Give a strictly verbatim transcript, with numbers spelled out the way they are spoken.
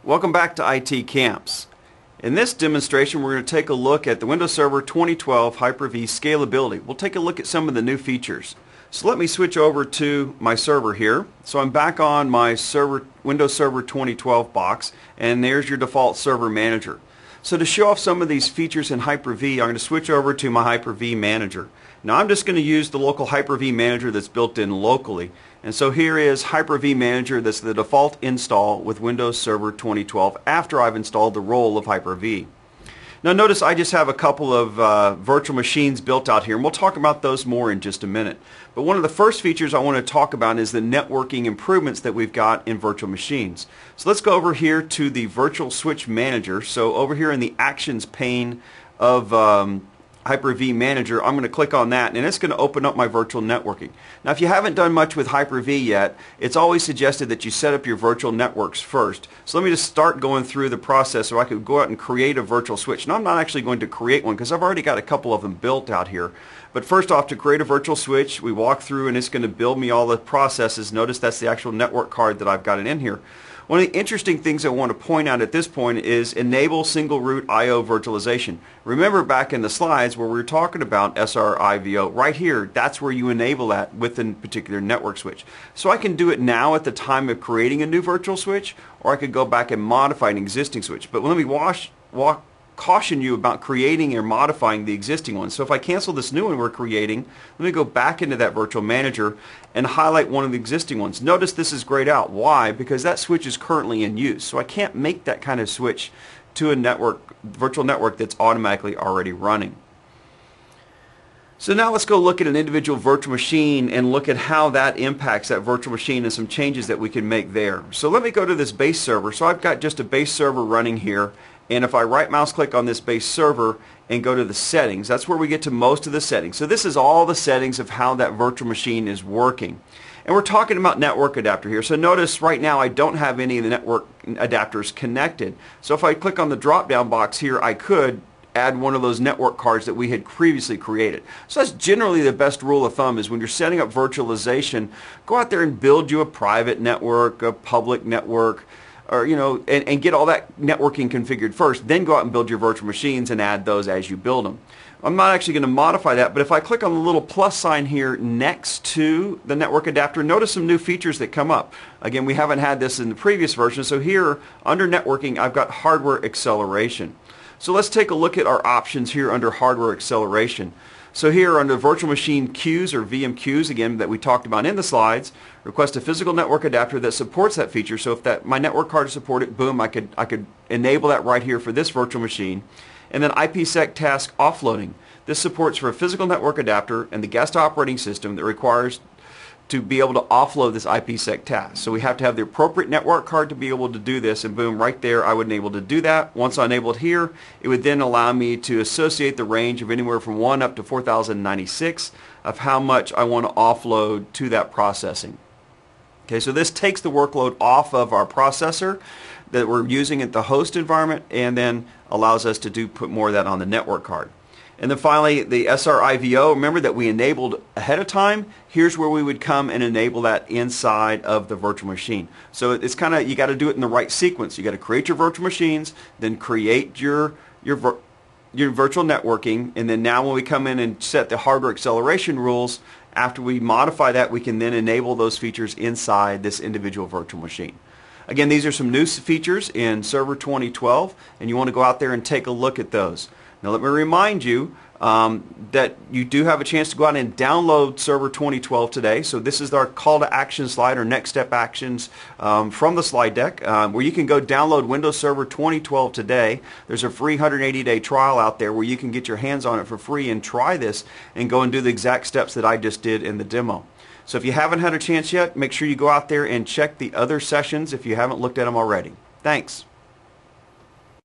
Welcome back to I T Camps. In this demonstration we're going to take a look at the Windows Server twenty twelve Hyper-V scalability. We'll take a look at some of the new features. So let me switch over to my server here. So I'm back on my server Windows Server twenty twelve box, and there's your default server manager. So to show off some of these features in Hyper-V, I'm going to switch over to my Hyper-V manager. Now I'm just going to use the local Hyper-V manager that's built in locally. And so here is Hyper-V Manager. That's the default install with Windows Server twenty twelve after I've installed the role of Hyper-V. Now notice I just have a couple of uh, virtual machines built out here, and we'll talk about those more in just a minute. But one of the first features I want to talk about is the networking improvements that we've got in virtual machines. So let's go over here to the Virtual Switch Manager. So over here in the Actions pane of um, Hyper-V Manager, I'm going to click on that, and it's going to open up my virtual networking. Now if you haven't done much with Hyper-V yet, it's always suggested that you set up your virtual networks first. So let me just start going through the process so I could go out and create a virtual switch. Now I'm not actually going to create one because I've already got a couple of them built out here. But first off, to create a virtual switch, we walk through and it's going to build me all the processes. Notice that's the actual network card that I've got it in here. One of the interesting things I want to point out at this point is enable single root I O virtualization. Remember back in the slides where we were talking about S R I V O, right here, that's where you enable that with a particular network switch. So I can do it now at the time of creating a new virtual switch, or I could go back and modify an existing switch. But let me wash, walk, caution you about creating or modifying the existing one. So if I cancel this new one we're creating, let me go back into that virtual manager and highlight one of the existing ones. Notice this is grayed out. Why? Because that switch is currently in use. So I can't make that kind of switch to a network, virtual network that's automatically already running. So now let's go look at an individual virtual machine and look at how that impacts that virtual machine and some changes that we can make there. So let me go to this base server. So I've got just a base server running here. And if I right mouse click on this base server and go to the settings, that's where we get to most of the settings. So this is all the settings of how that virtual machine is working. And we're talking about network adapter here. So notice right now I don't have any of the network adapters connected. So if I click on the drop down box here, I could add one of those network cards that we had previously created. So that's generally the best rule of thumb, is when you're setting up virtualization, go out there and build you a private network, a public network, or you know, and, and get all that networking configured first, then go out and build your virtual machines and add those as you build them. I'm not actually going to modify that, but if I click on the little plus sign here next to the network adapter, notice some new features that come up. Again, we haven't had this in the previous version, so here under networking I've got hardware acceleration. So let's take a look at our options here under hardware acceleration. So here under virtual machine queues, or V M Qs, again, that we talked about in the slides, request a physical network adapter that supports that feature. So if that my network card is supported, boom, I could I could enable that right here for this virtual machine. And then IPsec task offloading. This supports for a physical network adapter and the guest operating system that requires to be able to offload this IPsec task. So we have to have the appropriate network card to be able to do this, and boom, right there I would enable to do that. Once I enable it here, it would then allow me to associate the range of anywhere from one up to four thousand ninety-six of how much I want to offload to that processing. Okay, so this takes the workload off of our processor that we're using at the host environment, and then allows us to do put more of that on the network card. And then finally, the S R I V O, remember that we enabled ahead of time. Here's where we would come and enable that inside of the virtual machine. So it's kind of, you got to do it in the right sequence. You got to create your virtual machines, then create your your your virtual networking, and then now when we come in and set the hardware acceleration rules, after we modify that, we can then enable those features inside this individual virtual machine. Again, these are some new features in Server twenty twelve, and you want to go out there and take a look at those. Now let me remind you um, that you do have a chance to go out and download Server twenty twelve today. So this is our call to action slide, or next step actions um, from the slide deck, um, where you can go download Windows Server twenty twelve today. There's a free one hundred eighty day trial out there where you can get your hands on it for free and try this and go and do the exact steps that I just did in the demo. So if you haven't had a chance yet, make sure you go out there and check the other sessions if you haven't looked at them already. Thanks.